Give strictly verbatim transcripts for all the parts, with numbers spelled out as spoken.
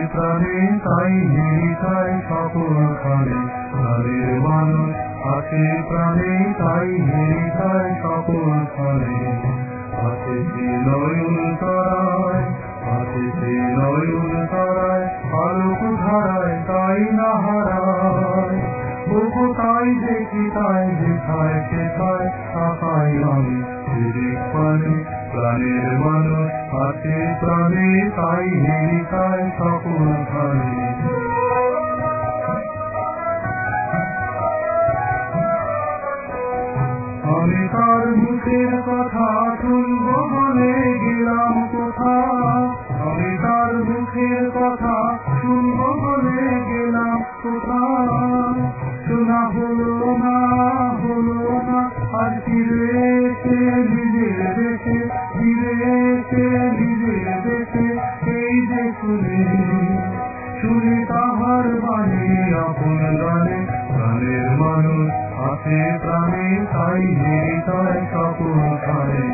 প্রাণে তাই নিরিতায় সকল কালে প্রাণের মানুষ আছে প্রাণে তাই নিরিতায় সকল কালে আছে যে নয়ন তারায় আছে যে নয়ন তারায় আলোক ধারায় তাই না হারায় বহু তাই দেখি তাই দেখায় সেখায় তাকাই আমি দিক পানে প্রাণের মানুষ আছে প্রাণে তাই নিরিতায় সকল কালে আমি তার মুখের কথা শুনব বলে গেলাম কোথা আমি তার মুখের কথা শুনব বলে গেলাম কোথা শোনা হলো না হলো না আর ফিরে এসে নিজের দেশে ফিরে এসে নিজের দেশে এই যে শুনে শুনে তাহার বাণী আপন গানে প্রাণের মানুষ আছে প্রাণে তাই নিরিতায় সকল কালে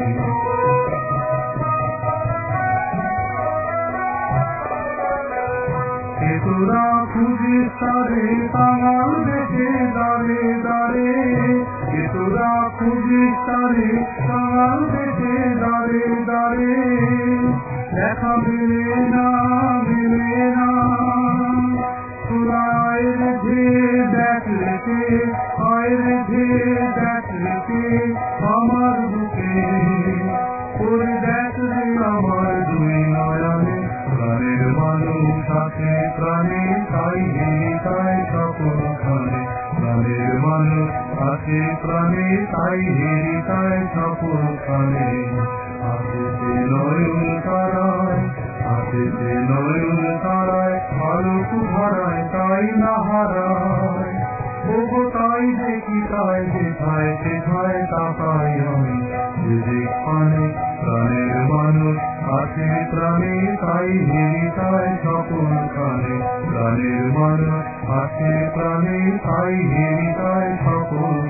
তোরা খুঁজিস তারে কাঙাল দেখে দাঁড়ে দাঁড়ে তোরা খুঁজিস তারে কাঙাল দেখে দাঁড়ে দাঁড়ে দেখা মেলে না মেলে না তোরা আয় রেখে দেখলে কে আয় রেখে দেখলে কে আমার বুকে ওই দেখলে আমার দুই নয়নে প্রাণের মানুষ আছে প্রাণে তাই নিরিতায় সকল কালে প্রাণের মানুষ আছে প্রাণে তাই নিরিতায় সকল কালে আছে যে নয়ন তারায় আছে যে নয়ন তারায় আলোক ধারায় তাই না হারায় বহু তাই দেখি তাই দেখায় সেখায় তাকাই আমি দিক পানে প্রাণের মানুষ আছে প্রাণে তাই নিরিতায় সকল কালে প্রাণের মানুষ আছে প্রাণে তাই নিরিতায় সকল